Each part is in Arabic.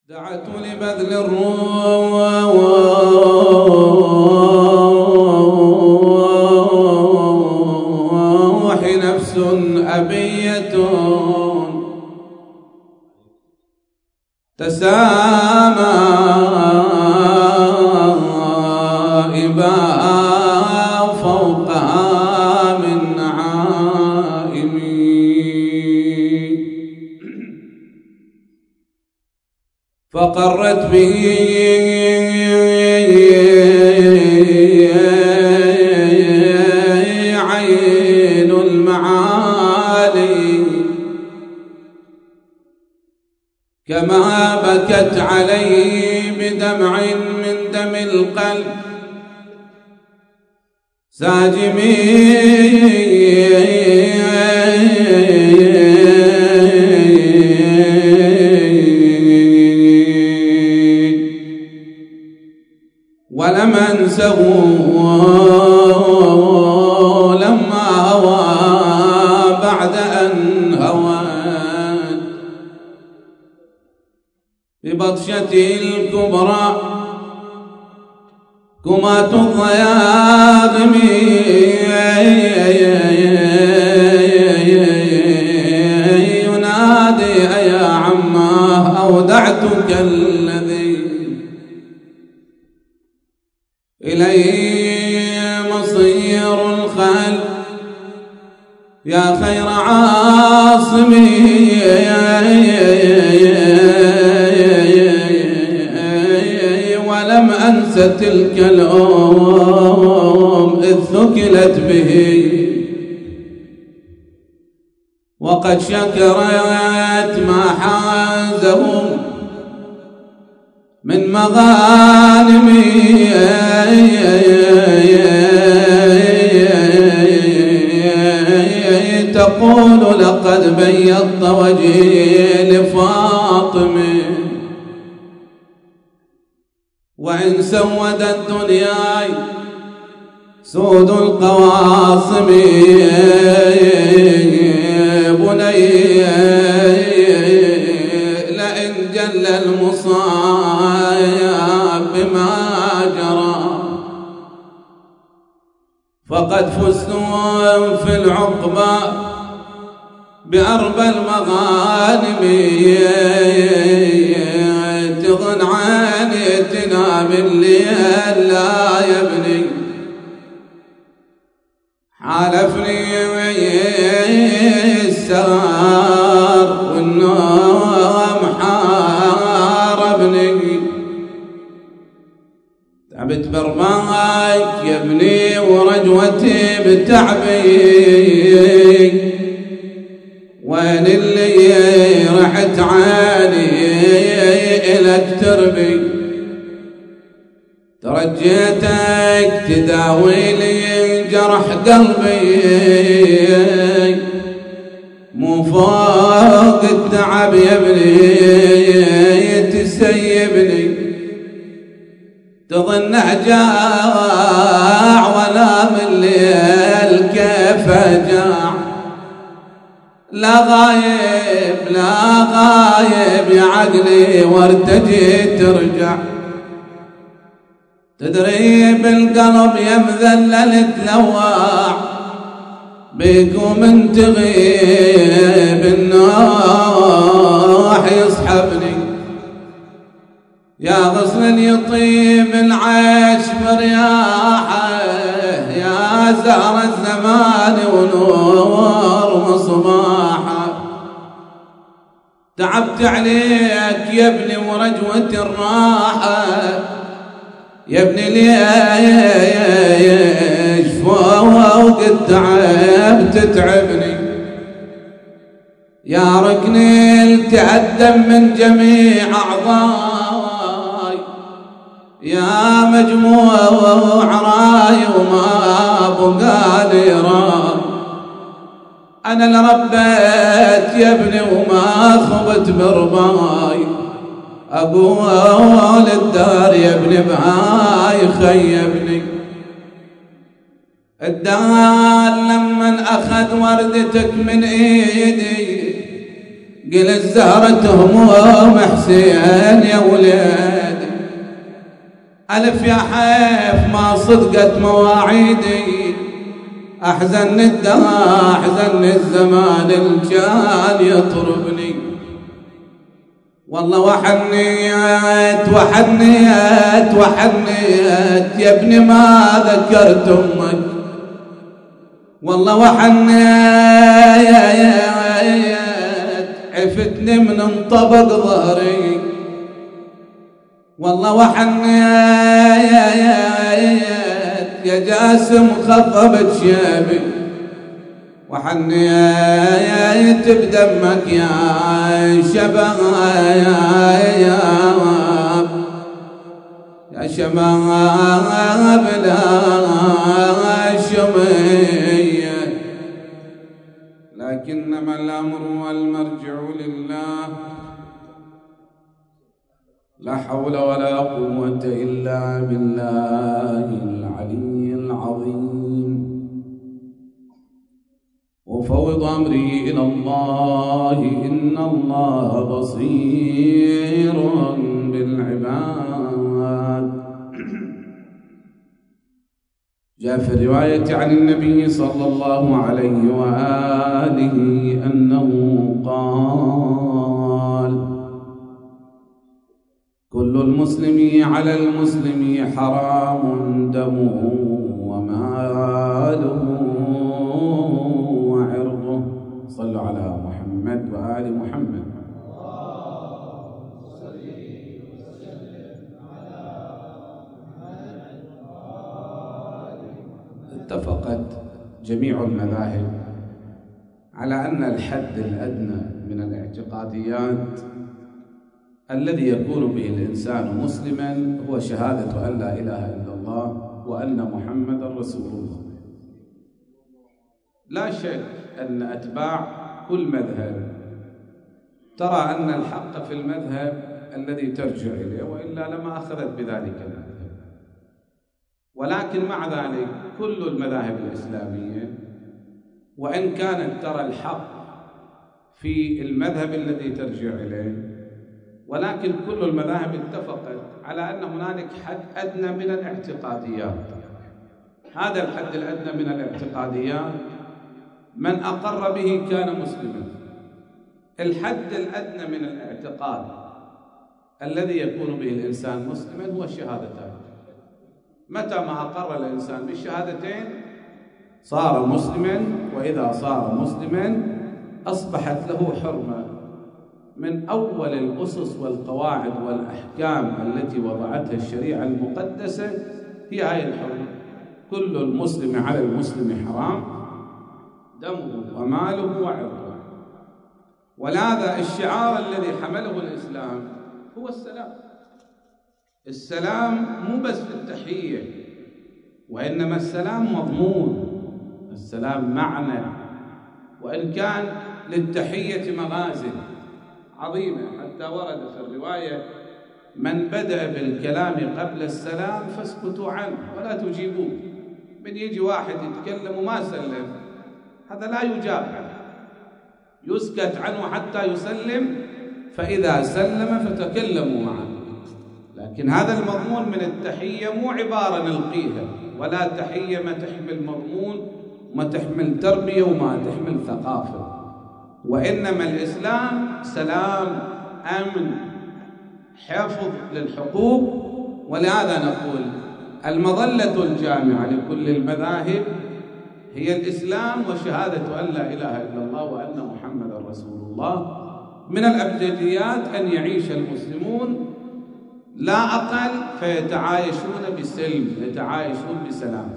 دعت لبذل الروح نفس أبية تسامى إباء فوقها من عائمي فقرت به عين المعالي كما بكت عليه بدمع من دم القلب ساجمي ولم أنسه لما هوى بعد أن هوان ببطشته الكبرى كمات الضياغم ينادي أيا عماه أودعتك الذي إليه مصير الخلق يا خير عاصمي ولم أنس تلك الأم إذ ثكلت به وقد شكرت ما حازه من مغانمي تقول لقد بيضت وجهي لفاطمة وإن سودت دنياي سود القواصم بني لئن جل المصايب بما جرى فقد فزتم في العقبى بأربى المغانم تغن عيني تنام الليل لا يبني حالفني السهر والنوم حاربني تعبت برماك يا ابني ورجوتي بتعبي وين اللي رحت عيني إلك تربي ترجيتك تداوي لي جرح قلبي مو فوق التعب يا ابني تسيبني تظن جاع ولا من الليل كيف جاع لا غايب يا عقلي وارتجي ترجع تدري بالقلب يا مذلل تلوع بيقوم انت غيب النوح يصحبني يا غصن يطيب العيش برياحه يا زهر الزمان ونور مصباحه تعبت عليك يا ابني ورجوة الراحة يا ابني ليش فوق التعب تتعبني يا ركني التأدم من جميع أعضاي يا مجموع راي وما بقى لي راي أنا اللي ربيت يا ابني وما خبت برباي أقول الدار يا ابني بهاي خيبني الدار لمن أخذ وردتك من إيدي قلت زهرة هموم حسين يا ولادي، ألف يا حيف ما صدقت مواعيدي، أحزن الزمان الجان يطربني، والله وحنيت يا ابني ما ذكرت أمك، والله وحنيت عفتني من انطبق ظهري، والله وحنيت يا جاسم خضبت شيبي، وحنيت بدمك يا شباب يا شباب الهاشمية، لكنما الأمر والمرجع لله، لا حول ولا قوة إلا بالله العلي العظيم، وفوض أمري إلى الله إن الله بصير بالعباد. جاء في الرواية عن النبي صلى الله عليه وآله أنه قال: كل المسلم على المسلم حرام دمه وماله وعرضه. صلوا على محمد وآل محمد. اتفقت جميع المذاهب على أن الحد الأدنى من الاعتقاديات الذي يكون به الإنسان مسلما هو شهادة أن لا إله إلا الله وأن محمدا رسول الله. لا شك أن أتباع كل مذهب ترى أن الحق في المذهب الذي ترجع إليه، وإلا لما أخذت بذلك المذهب. ولكن مع ذلك كل المذاهب الإسلامية وإن كانت ترى الحق في المذهب الذي ترجع إليه، ولكن كل المذاهب اتفقت على أن هنالك حد أدنى من الاعتقاديات. هذا الحد الأدنى من الاعتقاديات من أقر به كان مسلما. الحد الأدنى من الاعتقاد الذي يكون به الإنسان مسلما هو الشهادتان. متى ما أقر الإنسان بالشهادتين صار مسلما، وإذا صار مسلما أصبحت له حرمة من أول الأسس والقواعد والأحكام التي وضعتها الشريعة المقدسة. هي هاي الحرمة: كل المسلم على المسلم حرام دمه وماله وعرضه. ولهذا الشعار الذي حمله الإسلام هو السلام. السلام مو بس في التحية، وإنما السلام مضمون، السلام معنى، وإن كان للتحية مغازل عظيمة. حتى ورد في الرواية: من بدأ بالكلام قبل السلام فاسكتوا عنه ولا تجيبوه. من يجي واحد يتكلم وما سلم، هذا لا يجاب عنه، يسكت عنه حتى يسلم، فإذا سلم فتكلموا معه. لكن هذا المضمون من التحية مو عبارة نلقيها، ولا تحية ما تحمل مضمون وما تحمل تربية وما تحمل ثقافة، وإنما الإسلام سلام، أمن، حفظ للحقوق. ولهذا نقول المظلة الجامعة لكل المذاهب هي الإسلام وشهادة أن لا إله إلا الله وأن محمدا رسول الله. من الأبجديات أن يعيش المسلمون لا أقل فيتعايشون بسلم، يتعايشون بسلام.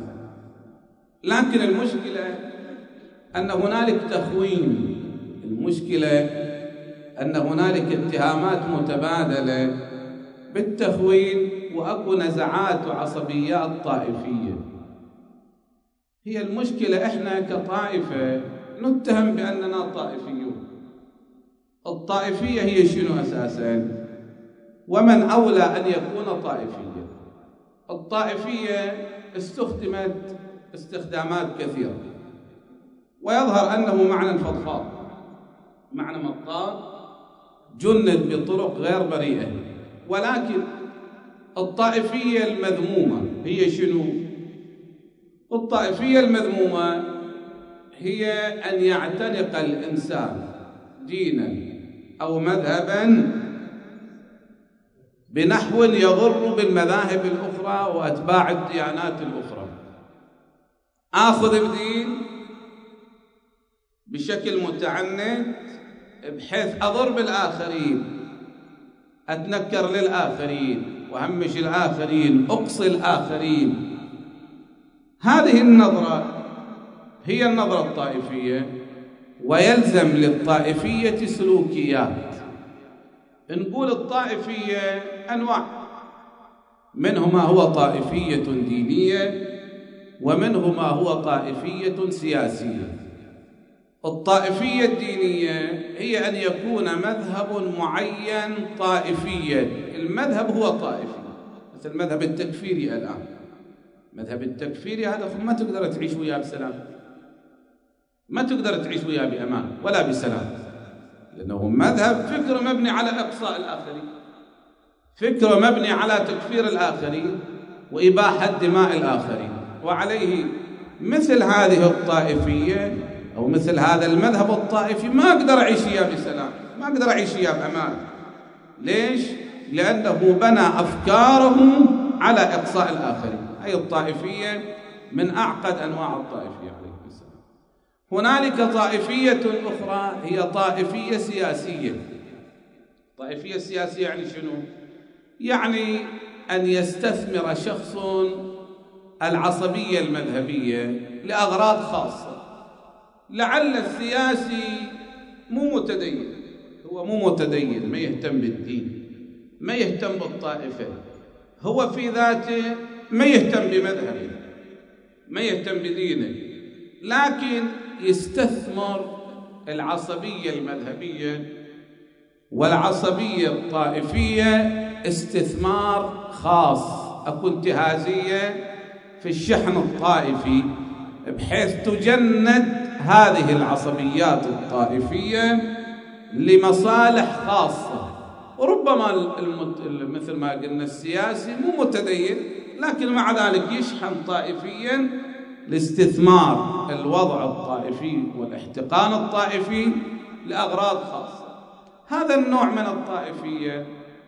لكن المشكلة أن هنالك تخوين، المشكلة أن هنالك اتهامات متبادلة بالتخوين، وأكو نزعات وعصبيات طائفية. هي المشكلة إحنا كطائفة نتهم بأننا طائفيون. الطائفية هي شنو أساساً؟ ومن أولى أن يكون طائفيا؟ الطائفية استخدمت استخدامات كثيرة، ويظهر أنه معنى فضفاض، معنى مطاط، جند بطرق غير بريئة. ولكن الطائفية المذمومة هي شنو؟ الطائفية المذمومة هي أن يعتنق الإنسان دينا أو مذهبا بنحو يضر بالمذاهب الأخرى وأتباع الديانات الأخرى. آخذ بدين بشكل متعنت بحيث أضر بالآخرين، أتنكر للآخرين وأهمش الآخرين، أقصي الآخرين. هذه النظرة هي النظرة الطائفية، ويلزم للطائفية سلوكيات. نقول الطائفية أنواع، منه ما هو طائفية دينية ومنه ما هو طائفية سياسية. الطائفية الدينية هي أن يكون مذهب معين طائفيا، المذهب هو طائفي، مثل المذهب التكفيري الآن. مذهب التكفيري هذا ما تقدر تعيش وياه بسلام، ما تقدر تعيش وياه بأمان ولا بسلام، لأنه مذهب فكر مبني على إقصاء الآخرين، فكر مبني على تكفير الآخرين وإباحة دماء الآخرين. وعليه مثل هذه الطائفية أو مثل هذا المذهب الطائفي ما أقدر أعيش وياه بسلام، ما أقدر أعيش وياه بأمان. ليش؟ لأنه بنى أفكاره على إقصاء الآخرين. هي الطائفية من أعقد أنواع الطائفية عليه السلام. هنالك طائفية أخرى هي طائفية سياسية. طائفية سياسية يعني شنو؟ يعني أن يستثمر شخص العصبية المذهبية لأغراض خاصة. لعل السياسي مو متدين، هو مو متدين، ما يهتم بالدين، ما يهتم بالطائفة، هو في ذاته ما يهتم بمذهبه، ما يهتم بدينه، لكن يستثمر العصبية المذهبية والعصبية الطائفية استثمار خاص، أكو انتهازية في الشحن الطائفي، بحيث تجند هذه العصبيات الطائفية لمصالح خاصة. وربما مثل ما قلنا السياسي مو متدين، لكن مع ذلك يشحن طائفيا لاستثمار الوضع الطائفي والاحتقان الطائفي لأغراض خاصة. هذا النوع من الطائفية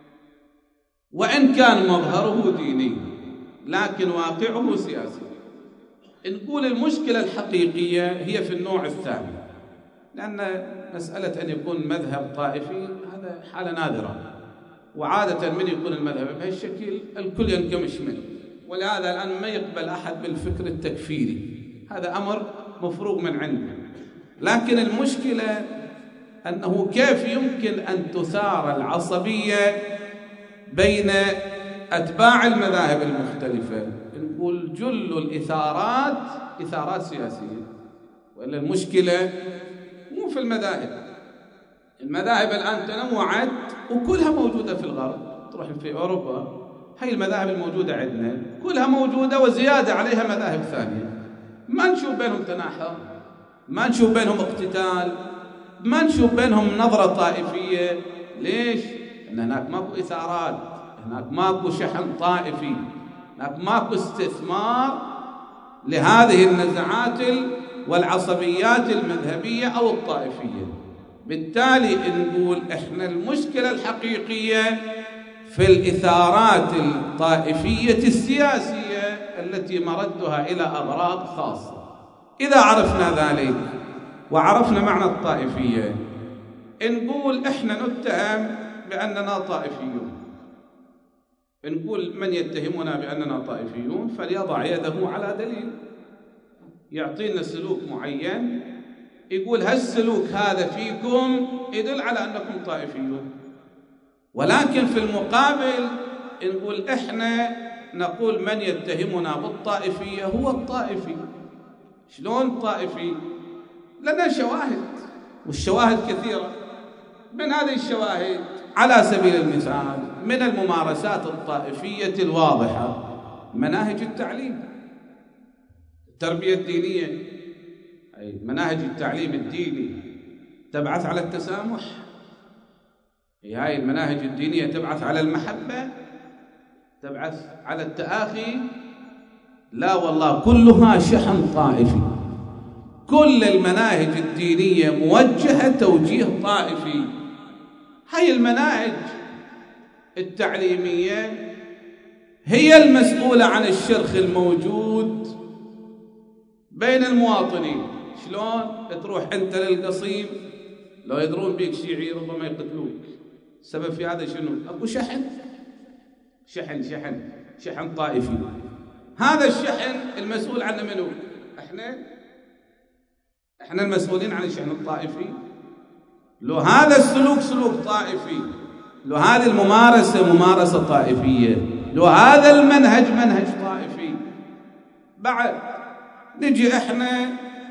وإن كان مظهره ديني لكن واقعه سياسي. نقول المشكلة الحقيقية هي في النوع الثاني، لأن مسألة أن يكون مذهب طائفي هذا حالة نادرة، وعادة من يكون المذهب بهالشكل الكل ينكمش منه، ولهذا الآن ما يقبل أحد بالفكر التكفيري، هذا أمر مفروغ من عنده. لكن المشكلة أنه كيف يمكن أن تثار العصبية بين أتباع المذاهب المختلفة. نقول جل الإثارات إثارات سياسية، وإلا المشكلة مو في المذاهب. المذاهب الآن تنوعت وكلها موجودة في الغرب، تروح في أوروبا هاي المذاهب الموجودة عندنا كلها موجودة وزيادة عليها مذاهب ثانية، ما نشوف بينهم تناحر، ما نشوف بينهم اقتتال، ما نشوف بينهم نظرة طائفية. ليش؟ لأن هناك ماكو إثارات، هناك ماكو شحن طائفي، هناك ماكو استثمار لهذه النزعات والعصبيات المذهبية أو الطائفية. بالتالي نقول إحنا المشكلة الحقيقية في الإثارات الطائفية السياسية التي مردها إلى أغراض خاصة. إذا عرفنا ذلك وعرفنا معنى الطائفية، نقول إحنا نتهم بأننا طائفيون. نقول من يتهمنا بأننا طائفيون فليضع يده على دليل، يعطينا سلوك معين يقول هالسلوك هذا فيكم يدل على أنكم طائفيون. ولكن في المقابل نقول إحنا نقول من يتهمنا بالطائفية هو الطائفي. شلون طائفي؟ لنا شواهد، والشواهد كثيرة. من هذه الشواهد على سبيل المثال من الممارسات الطائفية الواضحة مناهج التعليم، التربية الدينية، أي مناهج التعليم الديني تبعث على التسامح، هي هاي المناهج الدينية تبعث على المحبة، تبعث على التآخي؟ لا والله، كلها شحن طائفي. كل المناهج الدينية موجهة توجيه طائفي. هاي المناهج التعليمية هي المسؤولة عن الشرخ الموجود بين المواطنين. شلون تروح أنت للقصيم لو يدرون بيك شيعي ربما يقتلوك. السبب في هذا شنو؟ أكو شحن شحن شحن شحن طائفي. هذا الشحن المسؤول عنه منو؟ احنا المسؤولين عن الشحن الطائفي. لو هذا السلوك سلوك طائفي، لو هذه الممارسة ممارسة طائفية، لو هذا المنهج منهج طائفي، بعد نجي احنا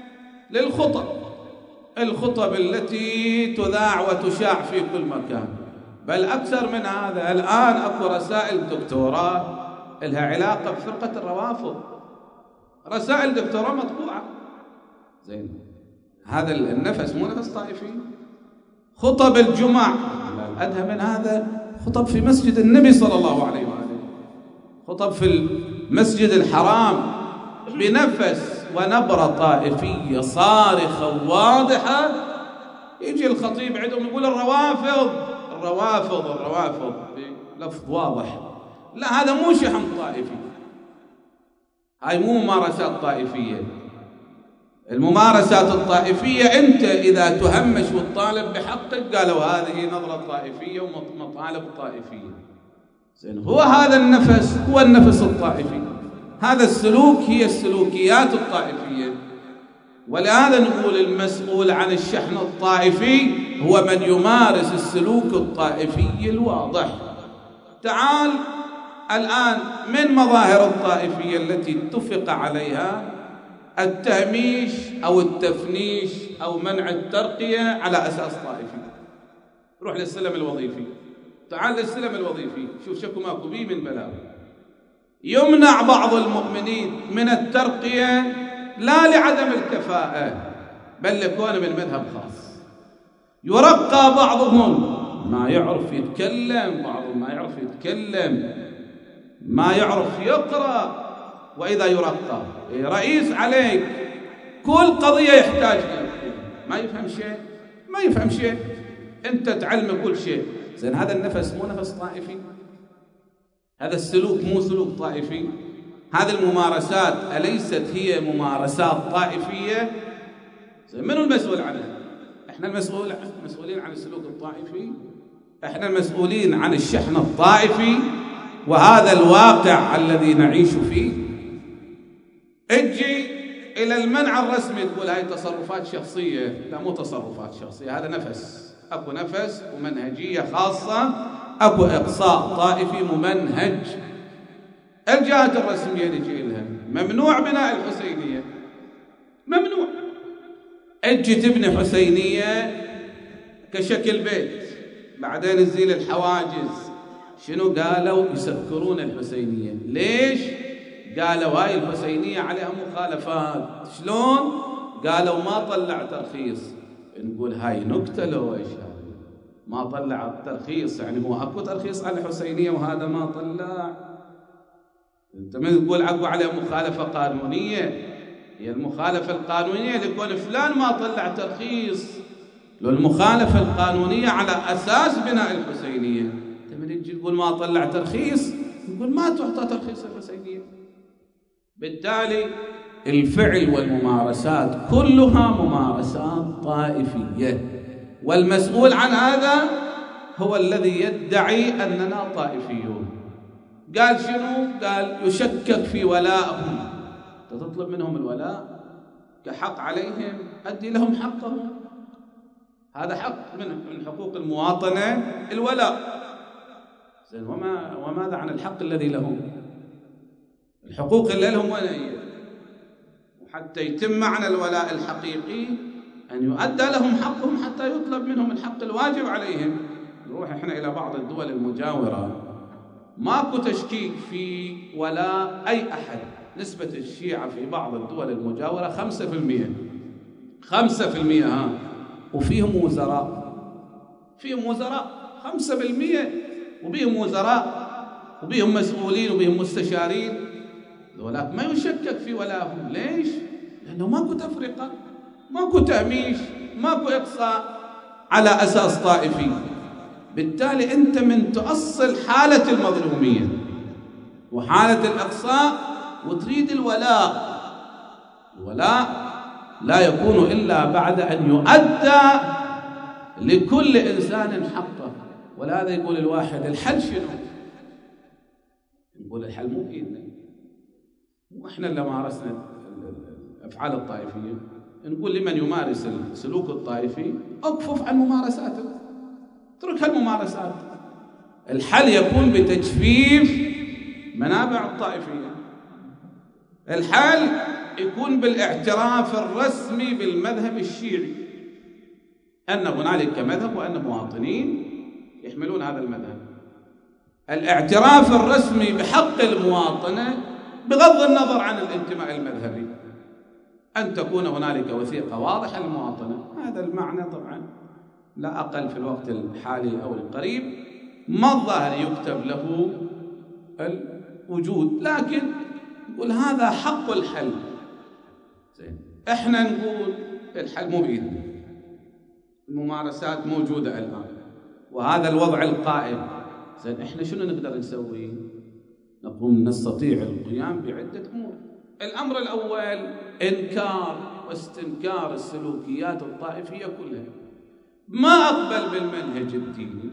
الخطب التي تذاع وتشاع في كل مكان. بل أكثر من هذا، الآن أكو رسائل دكتوراه لها علاقة بفرقة الروافض، رسائل دكتوراه مطبوعة. زين، هذا النفس مو نفس طائفي؟ خطب الجمع أدهى من هذا، خطب في مسجد النبي صلى الله عليه وآله، خطب في المسجد الحرام بنفس ونبرة طائفية صارخة واضحة. يجي الخطيب عندهم يقول الروافض بلفظ واضح. لا، هذا مو شحن طائفي، هاي مو ممارسات طائفية. الممارسات الطائفية أنت إذا تهمش وتطالب بحقك قالوا هذه نظرة طائفية ومطالب طائفية. زين، هو هذا النفس هو النفس الطائفي، هذا السلوك هي السلوكيات الطائفية. ولهذا نقول المسؤول عن الشحن الطائفي هو من يمارس السلوك الطائفي الواضح. تعال الآن من مظاهر الطائفية التي اتفق عليها التهميش أو التفنيش أو منع الترقية على أساس طائفي. روح للسلم الوظيفي، تعال للسلم الوظيفي، شوف شكو ماكو بيه من بلاوي. يمنع بعض المؤمنين من الترقية لا لعدم الكفاءة بل لكونه من مذهب خاص. يرقى بعضهم ما يعرف يتكلم، بعضهم ما يعرف يتكلم، ما يعرف يقرأ. وإذا يرقى رئيس عليك كل قضية يحتاج ما يفهم شيء، أنت تعلم كل شيء. زين، هذا النفس مو نفس طائفي، هذا السلوك مو سلوك طائفي، هذه الممارسات أليست هي ممارسات طائفية؟ زين، من المسؤول عنها؟ احنا المسؤولين عن السلوك الطائفي، احنا المسؤولين عن الشحن الطائفي، وهذا الواقع الذي نعيش فيه. اجي الى المنع الرسمي تقول هاي تصرفات شخصية. لا، مو تصرفات شخصية، هذا نفس، اكو نفس ومنهجية خاصة، اكو اقصاء طائفي ممنهج. الجهات الرسمية نجي لها ممنوع بناء الحسينية، ممنوع. اجي تبني حسينية كشكل بيت، بعدين تزيل الحواجز. شنو قالوا؟ يسكرون الحسينية. ليش؟ قالوا هاي الحسينية عليها مخالفات. شلون؟ قالوا ما طلع ترخيص. نقول هاي نكتة لو ايش هاي؟ ما طلع ترخيص، يعني هو اكو ترخيص على الحسينية وهذا ما طلع. انت من تقول اكو عليها مخالفة قانونية؟ هي المخالفة القانونية لكون فلان ما طلع ترخيص. لو المخالفة القانونية على أساس بناء الحسينية، انت من تجي تقول ما طلع ترخيص، نقول ما تعطى ترخيص الحسينية. بالتالي الفعل والممارسات كلها ممارسات طائفية، والمسؤول عن هذا هو الذي يدعي أننا طائفيون. قال شنو؟ قال يشكك في ولائهم. تطلب منهم الولاء كحق عليهم، أدي لهم حقهم. هذا حق من حقوق المواطنة، الولاء. زين، وماذا عن الحق الذي لهم؟ الحقوق اللي لهم وين هي؟ وحتى يتم معنى الولاء الحقيقي أن يؤدى لهم حقهم حتى يطلب منهم الحق الواجب عليهم. نروح احنا إلى بعض الدول المجاورة، ماكو تشكيك في ولاء أي أحد. نسبة الشيعة في بعض الدول المجاورة 5%، 5%. وفيهم وزراء، 5%، وبهم وزراء وبهم مسؤولين وبهم مستشارين، ولكن ما يشكك في ولاهم. ليش؟ لأنه ماكو تفرقة، ماكو تهميش، ماكو إقصاء على أساس طائفي. بالتالي أنت من تؤصل حالة المظلومية وحالة الإقصاء وتريد الولاء. الولاء لا يكون إلا بعد أن يؤدى لكل إنسان حقه. ولهذا يقول الواحد الحل شنو؟ يقول الحل مو بإيدنا، وإحنا اللي مارسنا الأفعال الطائفية. نقول لمن يمارس السلوك الطائفي أكفف عن ممارساته، اترك هالممارسات. الحل يكون بتجفيف منابع الطائفية. الحل يكون بالاعتراف الرسمي بالمذهب الشيعي، أن هنالك مذهب وأن مواطنين يحملون هذا المذهب. الاعتراف الرسمي بحق المواطنة بغض النظر عن الانتماء المذهبي، أن تكون هنالك وثيقة واضحة للمواطنة. هذا المعنى طبعا لا أقل في الوقت الحالي أو القريب ما الظاهر يكتب له الوجود، لكن نقول هذا حق الحل. زين، احنا نقول الحل مو بإيدنا، الممارسات موجودة الآن وهذا الوضع القائم. زين، احنا شنو نقدر نسوي؟ نقوم نستطيع القيام بعدة أمور. الأمر الأول إنكار واستنكار السلوكيات الطائفية كلها. ما أقبل بالمنهج الديني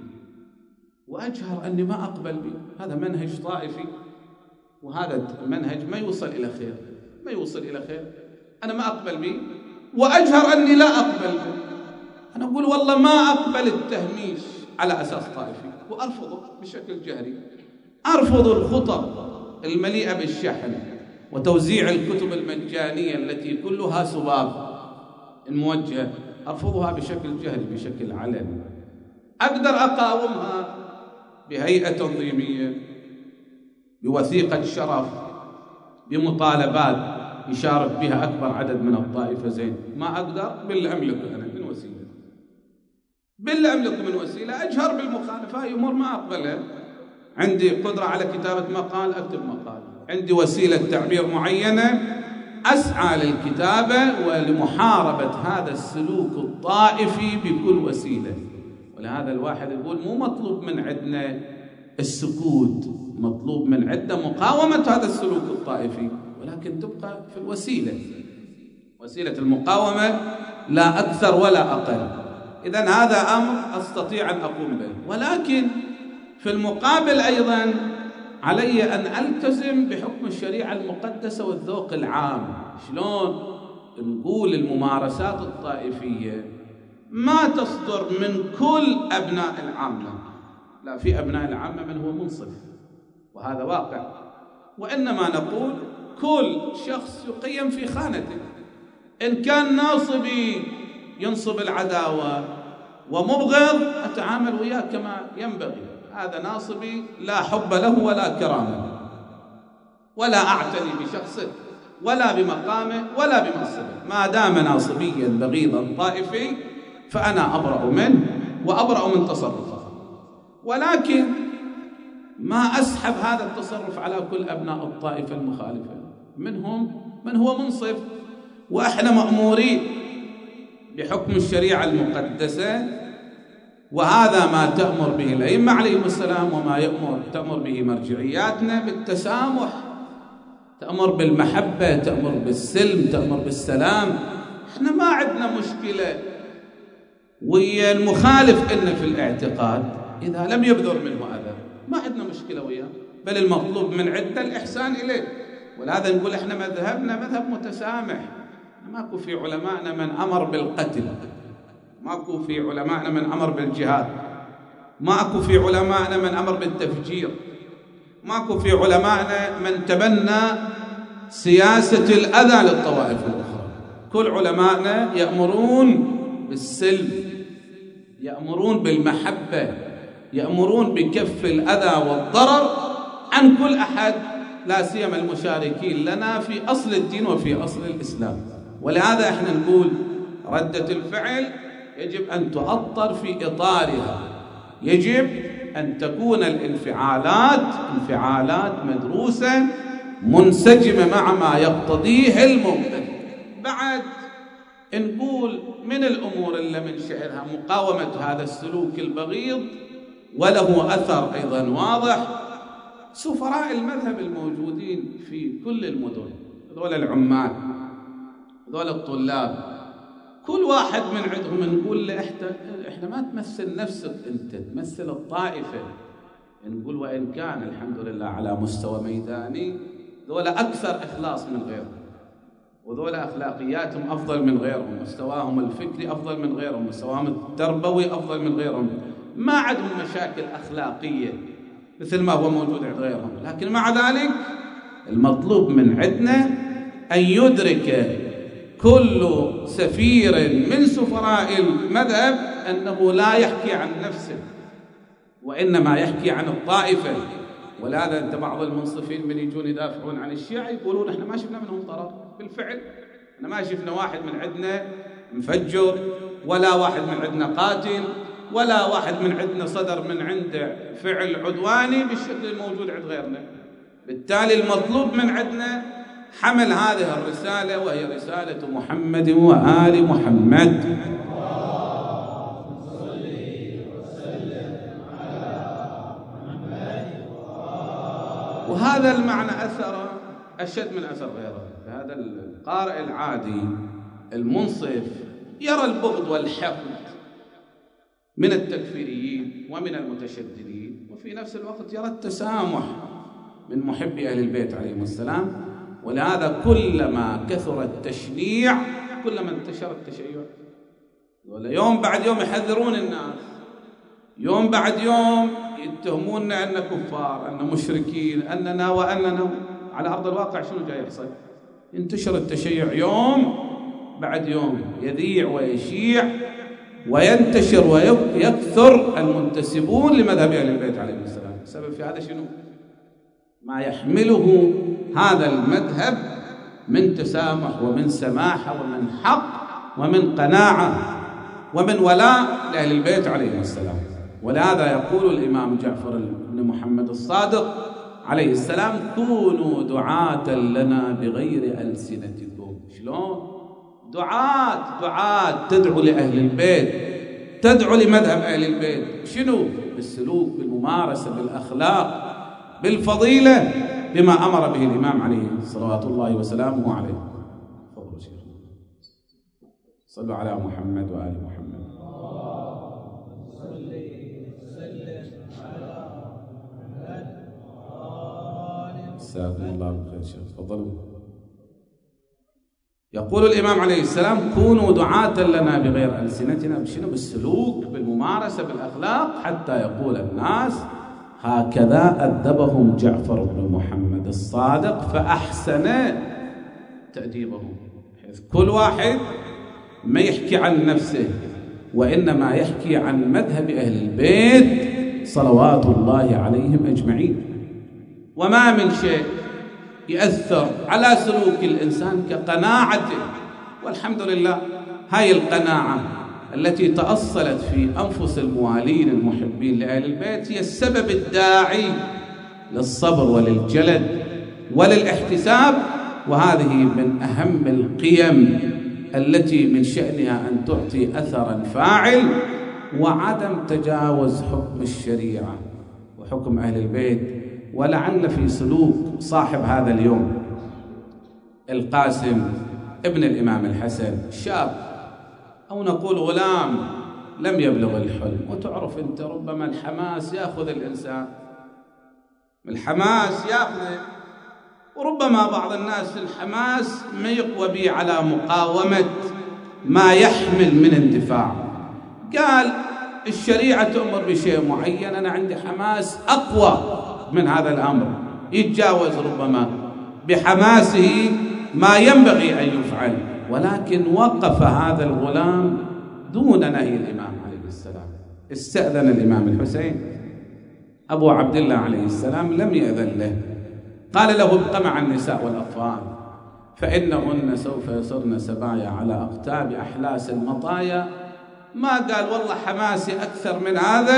وأجهر أني ما أقبل به، هذا منهج طائفي وهذا المنهج ما يوصل إلى خير، ما يوصل إلى خير. أنا ما أقبل به وأجهر أني لا أقبل به. أنا أقول والله ما أقبل التهميش على أساس طائفي وأرفضه بشكل جهري. أرفض الخطب المليئة بالشحن وتوزيع الكتب المجانية التي كلها سباب الموجهة، أرفضها بشكل جهري بشكل علني. أقدر أقاومها بهيئة تنظيمية، بوثيقة شرف، بمطالبات يشارك بها أكبر عدد من الطائفة. زين، ما أقدر باللي أملكه أنا من وسيلة، باللي أملكه من وسيلة أجهر بالمخالفة. هاي أمور ما أقبلها. عندي قدرة على كتابة مقال أكتب مقال، عندي وسيلة تعبير معينة أسعى للكتابة ولمحاربة هذا السلوك الطائفي بكل وسيلة. ولهذا الواحد يقول مو مطلوب من عندنا السكوت، مطلوب من عندنا مقاومة هذا السلوك الطائفي، ولكن تبقى في الوسيلة، وسيلة المقاومة لا أكثر ولا أقل. إذن هذا أمر أستطيع أن أقوم به، ولكن في المقابل أيضا علي أن ألتزم بحكم الشريعة المقدسة والذوق العام. شلون نقول الممارسات الطائفية ما تصدر من كل أبناء العامة، لا، في أبناء العامة من هو منصف وهذا واقع، وإنما نقول كل شخص يقيم في خانته. إن كان ناصبي ينصب العداوة ومبغض أتعامل وياه كما ينبغي، هذا ناصبي لا حب له ولا كرامة، ولا أعتني بشخصه ولا بمقامه ولا بمنصبه. ما دام ناصبيا بغيضا طائفي فأنا أبرأ منه وأبرأ من تصرفه، ولكن ما أسحب هذا التصرف على كل أبناء الطائفة المخالفة. منهم من هو منصف، وإحنا مأمورين بحكم الشريعة المقدسة، وهذا ما تأمر به الأئمة عليهم السلام وما تأمر به مرجعياتنا بالتسامح، تأمر بالمحبة، تأمر بالسلم، تأمر بالسلام. احنا ما عندنا مشكلة ويا المخالف إن في الاعتقاد إذا لم يبذر منه أذى، ما عندنا مشكلة وياه، بل المطلوب من عدة الإحسان إليه. ولهذا نقول احنا مذهبنا مذهب متسامح. ماكو في علماءنا من أمر بالقتل، ماكو في علماءنا من أمر بالجهاد، ماكو في علماءنا من أمر بالتفجير، ماكو في علماءنا من تبنى سياسة الأذى للطوائف الأخرى. كل علماءنا يأمرون بالسلم، يأمرون بالمحبة، يأمرون بكف الأذى والضرر عن كل أحد، لا سيما المشاركين لنا في أصل الدين وفي أصل الإسلام. ولهذا احنا نقول ردة الفعل يجب أن تؤطر في إطارها يجب أن تكون الانفعالات مدروسة منسجمة مع ما يقتضيه الموقف. بعد نقول من الأمور اللي من شأنها مقاومة هذا السلوك البغيض وله أثر أيضا واضح، سفراء المذهب الموجودين في كل المدن، هذول العمال، هذول الطلاب، كل واحد من عندهم نقول له احنا ما تمثل نفسك انت، تمثل الطائفة. نقول وإن كان الحمد لله على مستوى ميداني ذول أكثر إخلاص من غيرهم، وذول أخلاقياتهم أفضل من غيرهم، مستواهم الفكري أفضل من غيرهم، مستواهم التربوي أفضل من غيرهم، ما عندهم مشاكل أخلاقية مثل ما هو موجود عند غيرهم. لكن مع ذلك المطلوب من عندنا أن يدرك كل سفير من سفراء المذهب أنه لا يحكي عن نفسه وإنما يحكي عن الطائفة. ولهذا أنت بعض المنصفين من يجون يدافعون عن الشيعة يقولون احنا ما شفنا منهم ضرر. بالفعل احنا ما شفنا واحد من عندنا مفجر، ولا واحد من عندنا قاتل، ولا واحد من عندنا صدر من عنده فعل عدواني بالشكل الموجود عند غيرنا. بالتالي المطلوب من عندنا حمل هذه الرسالة، وهي رسالة محمد وآل محمد. وهذا المعنى أثر أشد من أثر غيره. هذا القارئ العادي المنصف يرى البغض والحقد من التكفيريين ومن المتشددين، وفي نفس الوقت يرى التسامح من محبي أهل البيت عليهم السلام. ولهذا كلما كثر التشنيع كلما انتشر التشيع. ولا يوم بعد يوم يحذرون الناس، يوم بعد يوم يتهموننا أن كفار، أن مشركين، أننا وأننا. على أرض الواقع شنو جاي يحصل؟ ينتشر التشيع يوم بعد يوم، يذيع ويشيع وينتشر ويكثر المنتسبون لمذهب أهل البيت عليهم السلام. السبب في هذا شنو؟ ما يحمله هذا المذهب من تسامح ومن سماحة ومن حق ومن قناعة ومن ولاء لأهل البيت عليهم السلام. ولهذا يقول الإمام جعفر بن محمد الصادق عليه السلام: كونوا دعاة لنا بغير ألسنتكم. شلون؟ دعاة تدعو لأهل البيت، تدعو لمذهب أهل البيت. شنو؟ بالسلوك، بالممارسة، بالأخلاق، بالفضيلة، بما أمر به الإمام عليه صلوات الله وسلامه عليه. تفضلوا شيخ. صلوا على محمد وآل محمد. جزاكم الله بالخير شيخ. تفضلوا. يقول الإمام عليه السلام: كونوا دعاة لنا بغير ألسنتنا. بشنو؟ بالسلوك، بالممارسة، بالأخلاق، حتى يقول الناس: هكذا أدبهم جعفر بن محمد الصادق فأحسن تأديبهم. بحيث كل واحد ما يحكي عن نفسه، وإنما يحكي عن مذهب أهل البيت صلوات الله عليهم أجمعين. وما من شيء يأثر على سلوك الإنسان كقناعته. والحمد لله هاي القناعة التي تأصلت في أنفس الموالين المحبين لأهل البيت هي السبب الداعي للصبر وللجلد وللاحتساب. وهذه من أهم القيم التي من شأنها أن تعطي أثرا فاعل، وعدم تجاوز حكم الشريعة وحكم أهل البيت. ولعل في سلوك صاحب هذا اليوم القاسم ابن الإمام الحسن، شاب أو نقول غلام لم يبلغ الحلم. وتعرف أنت ربما الحماس يأخذ الإنسان، الحماس يأخذ، وربما بعض الناس في الحماس ما يقوى به على مقاومة ما يحمل من اندفاع. قال الشريعة تأمر بشيء معين، أنا عندي حماس أقوى من هذا الأمر، يتجاوز ربما بحماسه ما ينبغي أن يفعل. ولكن وقف هذا الغلام دون نهي الإمام عليه السلام. استأذن الإمام الحسين، أبو عبد الله عليه السلام لم يأذن له، قال له: ابق مع النساء والأطفال فإنهن سوف يصرن سبايا على أقتاب أحلاس المطايا. ما قال والله حماسي أكثر من هذا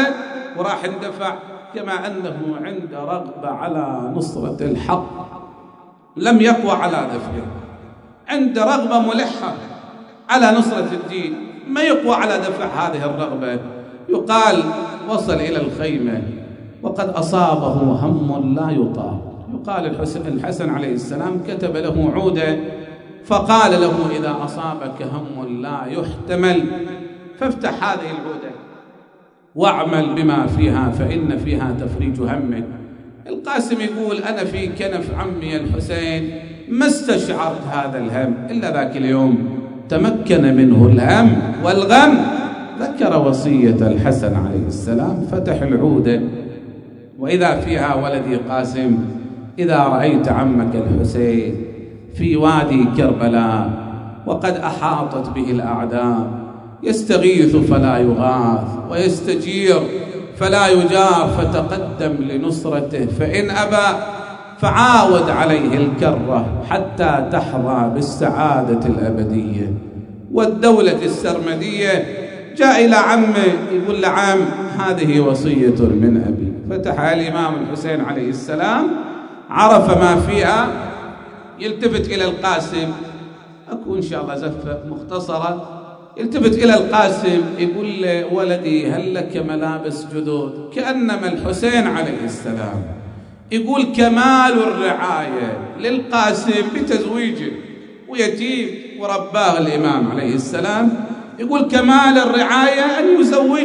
وراح اندفع، كما أنه عنده رغبة على نصرة الحق لم يقوى على دفعه، عنده رغبة ملحة على نصرة الدين، ما يقوى على دفع هذه الرغبة. يقال وصل إلى الخيمة وقد أصابه هم لا يطاق. يقال الحسن عليه السلام كتب له عودة فقال له: إذا أصابك هم لا يحتمل فافتح هذه العودة واعمل بما فيها فإن فيها تفريج همك. القاسم يقول: أنا في كنف عمي الحسين ما استشعرت هذا الهم إلا ذاك اليوم تمكن منه الهم والغم. ذكر وصية الحسن عليه السلام، فتح العودة وإذا فيها: ولدي قاسم، إذا رأيت عمك الحسين في وادي كربلاء وقد أحاطت به الأعداء يستغيث فلا يغاث ويستجير فلا يجار، فتقدم لنصرته، فإن أبى فعاود عليه الكرة حتى تحظى بالسعادة الأبدية والدولة السرمدية. جاء إلى عمه يقول له: عم، هذه وصية من أبي. فتح الإمام الحسين عليه السلام، عرف ما فيها، يلتفت إلى القاسم، أكون إن شاء الله زفة مختصرة، يلتفت إلى القاسم يقول له: ولدي هل لك ملابس جدد؟ كأنما الحسين عليه السلام يقول كمال الرعاية للقاسم بتزويجه، ويتيم ورباه الإمام عليه السلام، يقول كمال الرعاية أن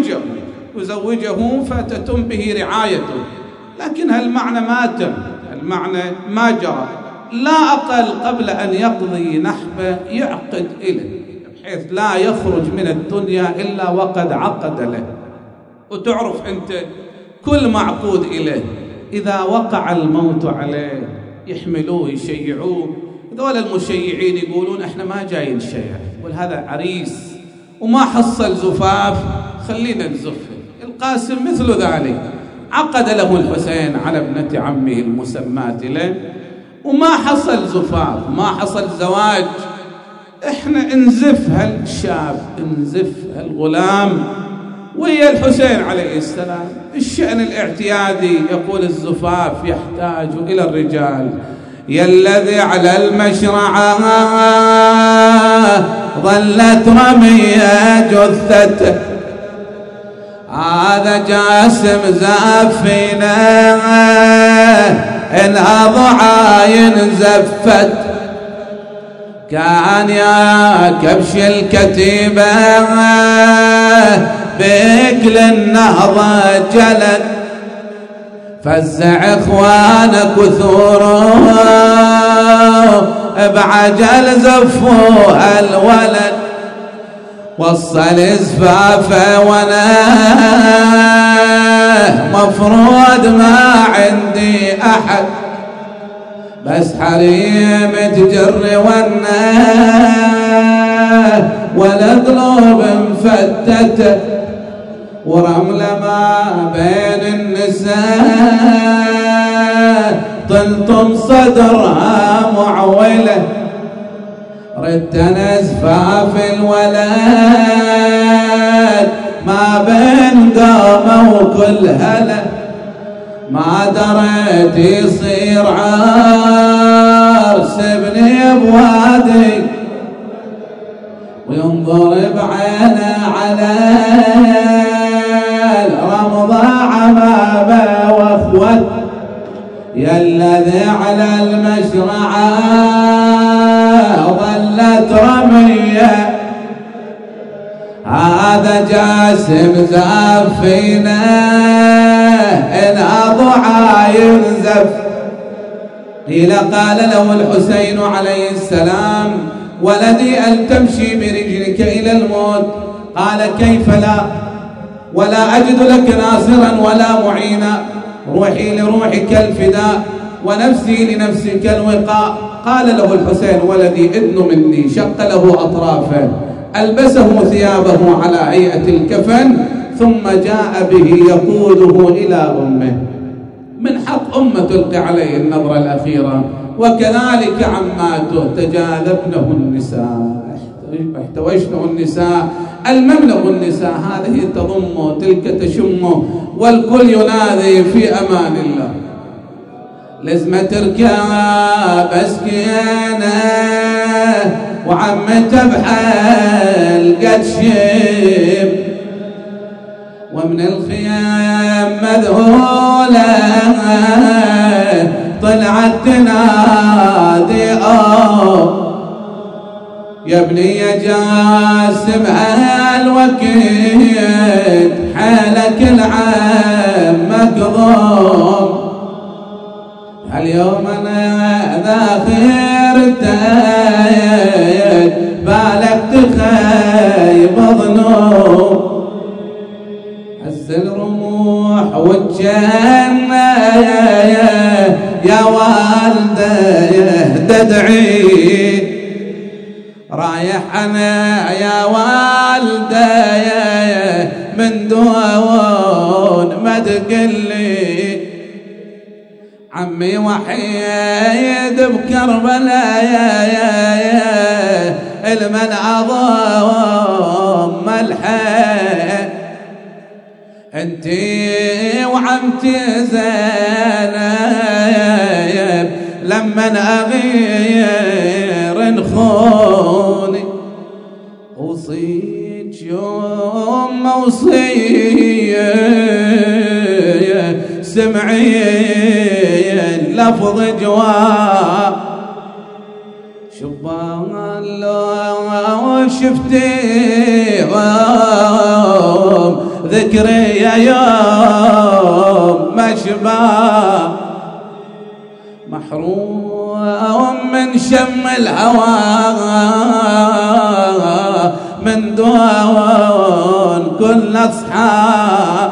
يزوجه فتتم به رعايته. لكن هالمعنى ما تم، المعنى ما جرى، لا أقل قبل أن يقضي نحبه يعقد إليه بحيث لا يخرج من الدنيا إلا وقد عقد له. وتعرف أنت كل معقود إليه إذا وقع الموت عليه يحملوه يشيعوه. دول المشيعين يقولون: إحنا ما جايين نشيع، يقول هذا عريس وما حصل زفاف خلينا نزفه. القاسم مثل ذلك، عقد له الحسين على ابنة عمه المسماة له وما حصل زفاف، ما حصل زواج. إحنا انزف هالشاب، انزف هالغلام ويا الحسين عليه السلام. الشأن الاعتيادي يقول الزفاف يحتاج إلى الرجال. يا الذي على المشرعة ظلت رمية جثته، هذا جاسم زافينا إنها ضعاين زفت، كان يا كبش الكتيبة بكل النهضة جلد، فزع اخوانك وثوره بعجل زفوا الولد، وصل زفافه وانا مفروض ما عندي احد، بس حريم تجري وانا ولا قلوب مفتته، ورملة ما بين النساء طلتم صدرها معولة، ردت انا زفاف الولد ما بين قامة وكل هلا، ما دريت يصير عار سبني بوادي وينظر بعينه على الرمضة عمامه واخوته، يا الذي على المشرعة ظلت رمية، هذا جاسم زافينا إن أضعى ينزف. قيل قال له الحسين عليه السلام: ولدي أن تمشي برجلك إلى الموت. قال: كيف لا، ولا أجد لك ناصرا ولا معينا، روحي لروحك الفداء ونفسي لنفسك الوقاء. قال له الحسين: ولدي إذن مني. شق له أطرافه، ألبسه ثيابه على هيئة الكفن، ثم جاء به يقوده إلى أمه. من حق أمه تلقي عليه النظرة الأخيرة، وكذلك عماته تجاذبنه النساء، احتوشنه النساء المملغ النساء هذه تضمه تلك تشمه والكل ينادي في أمان الله. لزمة تركب أسكينة وعمته بحال قد شيب ومن الخيام مذهولة طلعت تنادي يا ابني يا جاسم هالوقت حالك العام مقضوم اليوم انا ذاخرتك بالك تخيب ظنوب هز الرموح والجنة يا والده تدعي رايح انا يا والده من دون ما تقلي عمي وحيد بكربلاء المن عظم الحي انتي وعمتي زينب لمن اغير نخوني وصيت يوم موصية سمعي لفظ جواب شبان لو شفتي ذكري يا يوم ما شباب محروم من شم الهوى من دون كل أصحاب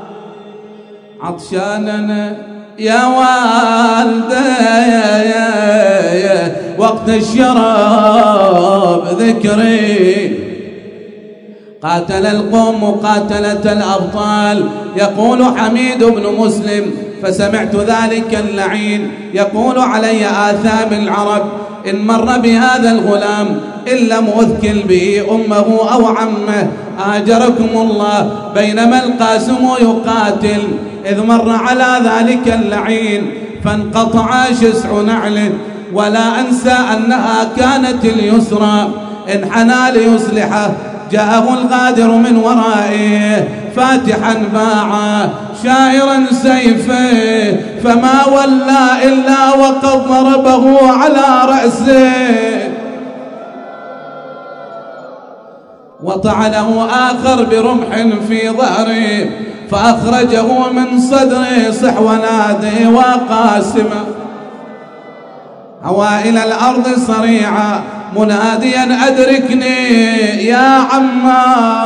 عطشاننا يا والده يا وقت الشراب ذكري قاتل القوم مقاتلة الأبطال يقول حميد بن مسلم فسمعت ذلك اللعين يقول علي آثام العرب إن مر بهذا الغلام إن لم أذكل به أمه أو عمه آجركم الله بينما القاسم يقاتل إذ مر على ذلك اللعين فانقطع شسع نعله ولا أنسى أنها كانت اليسرى انحنى ليصلحه جاءه الغادر من ورائه فاتحا باعا شائرا سيفه فما ولى إلا وقد ضربه على رأسه وطعنه آخر برمح في ظهره فأخرجه من صدره صحو نادي وقاسما هوى إلى الأرض صريعا مناديا أدركني يا عما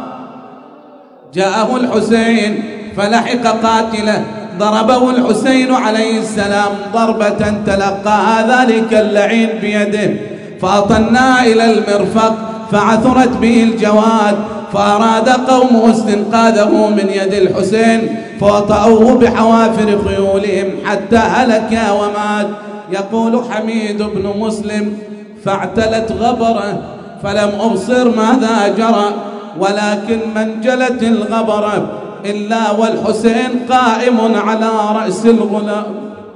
جاءه الحسين فلحق قاتله ضربه الحسين عليه السلام ضربة تلقاها ذلك اللعين بيده فأطنا إلى المرفق فعثرت به الجواد فأراد قومه استنقاذه من يد الحسين فوطأوه بحوافر خيولهم حتى هلك ومات. يقول حميد بن مسلم فاعتلت غبره فلم أبصر ماذا جرى ولكن من جلت الغبره إلا والحسين قائم على رأس الغلام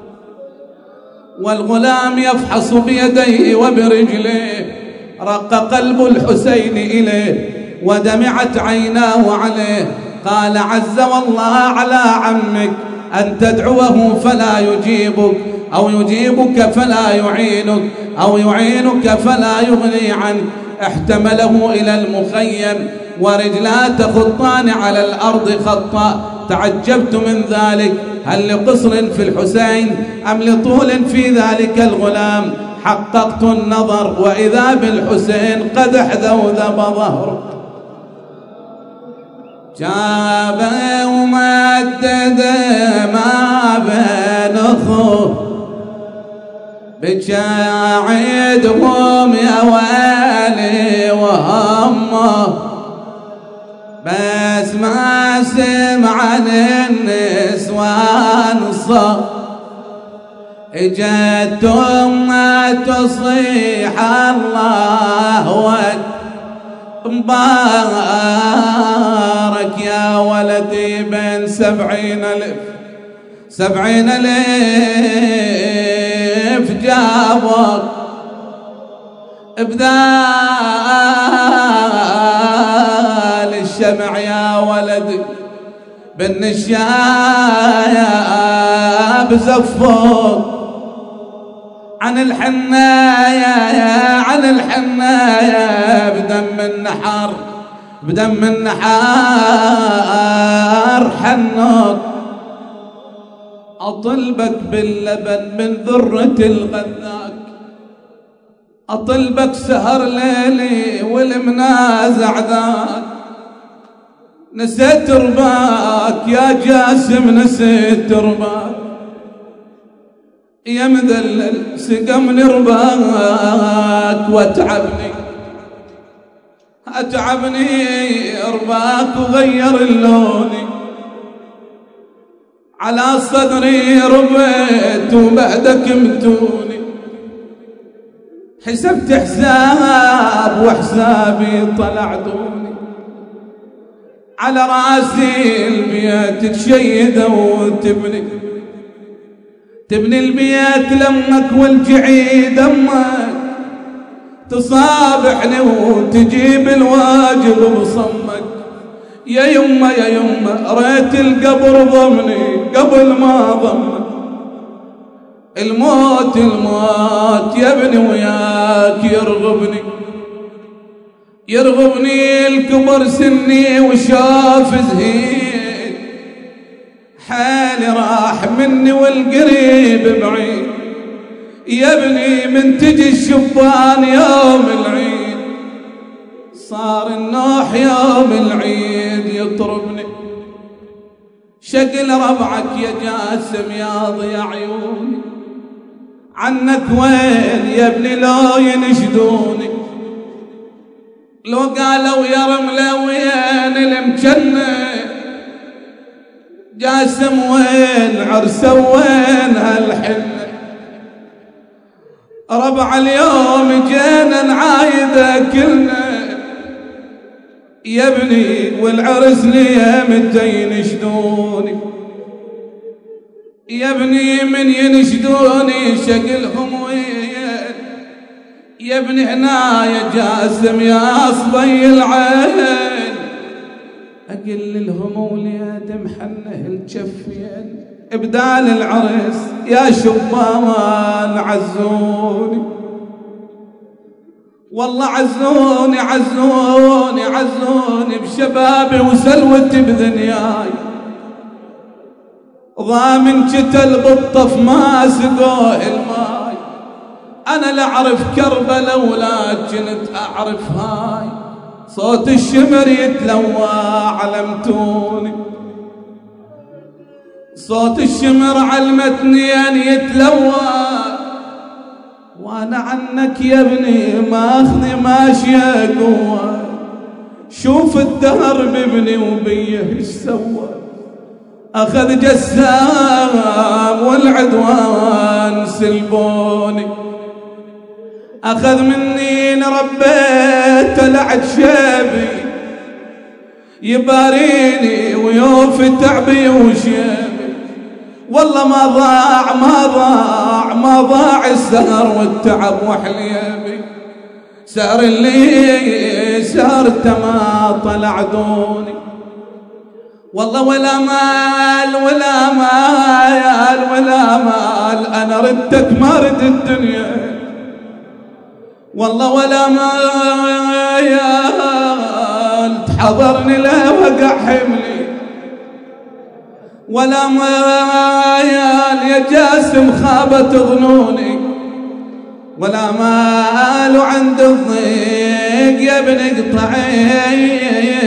والغلام يفحص بيديه وبرجليه رق قلب الحسين إليه ودمعت عيناه عليه قال عز والله على عمك أن تدعوه فلا يجيبك أو يجيبك فلا يعينك أو يعينك فلا يغني عنك. احتمله إلى المخيم ورجلا تخطان على الأرض خطا. تعجبت من ذلك هل لقصر في الحسين أم لطول في ذلك الغلام؟ حققت النظر وإذا بالحسين قد احذوذب ظهره جابه ومدد ما بين أخوه بجاعدهم يا ويلي وهمه بس ما سمع عن النسوان صار اجتهم ما تصيح الله وك مبارك يا ولدي بين 70,000 جابك بدال الشمع يا ولدي بالنشاب زفوك عن الحنايا بدم النحار حنوك أطلبك باللبن من ذرة الغذاك أطلبك سهر ليلي والمنازع ذاك نسيت رباك يا جاسم نسيت رباك يا مذلل سقمني رباك أتعبني رباك وغير اللوني على صدري ربيت وبعدك متوني حسبت حساب وحسابي طلع دوني على راسي البيت تشيد وتبني البيت لمك والجعيد امك تصابحني وتجيب الواجب بصمك يا يمه ريت القبر ضمني قبل ما ضمك الموت يا ابني وياك يرغبني الكبر سني وشاف زهيد حالي راح مني والقريب بعيد يا ابني من تجي الشبان يوم العيد صار النوح يوم العيد يطربني شكل ربعك يا جاسم يا ضياء عيوني عنك وين يا ابني لو ينشدوني لو قالوا يا رملة وين المجنة جاسم وين عرسه وين هالحنة ربع اليوم جينا نعايده كلنا يا ابني والعرس لي متى ينشدوني يا ابني من ينشدوني شكلهم وين يا ابني هنا يا جاسم يا صبي العين اقل لهم وليد محنه الجفين ابدال العرس يا شبان عزوني والله عزوني بشبابي وسلوتي بدنياي ضامن جتل بالطف ما سقوه الماي انا لا اعرف كربلاء ولا كنت اعرف هاي صوت الشمر يتلوى علمتوني صوت الشمر علمتني ان يتلوى وانا عنك يا ابني ماخذي ماشيه قوه شوف الدهر بابني وبيه ايش سوى اخذ جسام والعدوان سلبوني اخذ مني ربيت لعد شيبي يباريني ويوفي تعبي وشيبي والله ما ضاع السهر والتعب وحليبي سهر اللي سهرته ما طلع دوني والله ولا مال انا ردك ما رد الدنيا والله ولا مال تحضرني لا وقع حملي ولا مال يا جاسم خابت ظنوني ولا مال عند الضيق يا ابن اقطعي